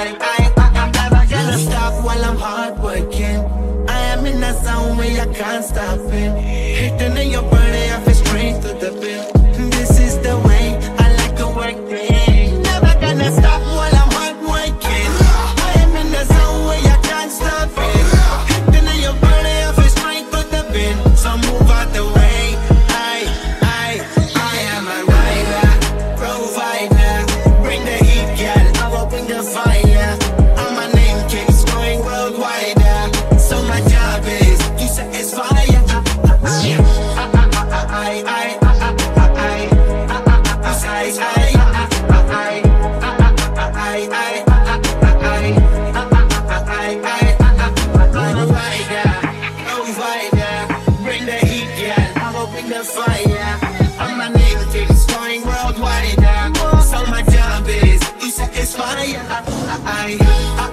I'm never gonna stop while I'm hard working. I am in that zone where I can't stop it. Hitting in your body, I feel straight to the bill. This is the way I like to work it. Never gonna stop while I'm hard working. I am in the zone where I can't stop it. Hitting in your body, I feel straight to the bill. So move out the way. I am a rider, provider. Bring the heat, girl. I will bring the fire. And my name keeps going worldwide. So my job is to satisfy. Bring the heat, girl. I will bring the fire. And my name keeps going worldwide. So my job is to satisfy.